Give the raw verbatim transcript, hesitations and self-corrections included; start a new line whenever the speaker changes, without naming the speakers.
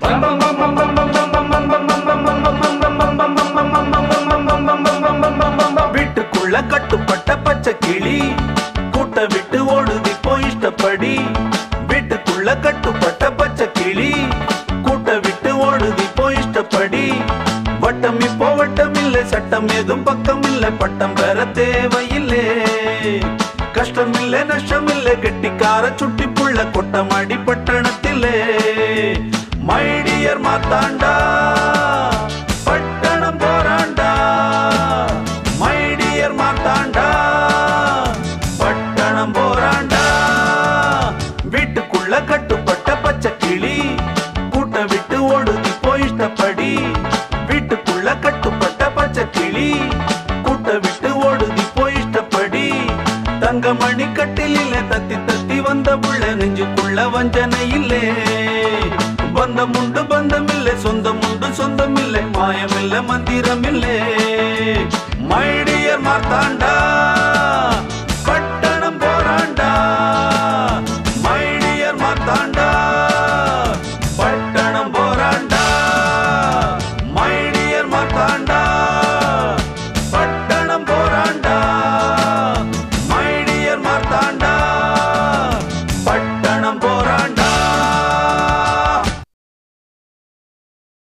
வீட்டுக்குள்ள கட்டுப்பட்ட பச்சை கிளி கூட்ட விட்டு ஓடுதி போய் இஷ்டப்படி. வீட்டுக்குள்ள கட்டுப்பட்ட பச்சை கிளி கூட்ட விட்டு ஓடுதி போய் இஷ்டப்படி. வட்டம் இப்போ வட்டம் இல்லை, சட்டம் ஏதும் பக்கம் இல்லை, பட்டம் பெற தேவையில்லை. கஷ்டம் இல்லை நஷ்டம் இல்லை, கெட்டிக்கார சுட்டி புள்ள கொட்டமாடி பட்டணத்திலே. மை டியர் மாத்தாண்டா பட்டணம் போராண்டா. மை டியர் மாத்தாண்டா பட்டணம் போராண்டா. வீட்டுக்குள்ள கட்டுப்பட்ட பச்சை கிளி கூட்ட விட்டு ஓடுதி போய் இஷ்டப்படி. வீட்டுக்குள்ள கட்டுப்பட்ட பச்சை கிளி கூட்ட விட்டு ஓடுதி போய் இஷ்டப்படி. தங்க மணி கட்டிலே தத்தி தத்தி வந்த புள்ள நெஞ்சுக்குள்ள வஞ்சனை இல்லே. பந்தம் உண்டு பந்தம் இல்லை, சொந்தம் உண்டு சொந்தம் இல்லை, மாயம் இல்லை மந்திரம் இல்லை. My dear Marthanda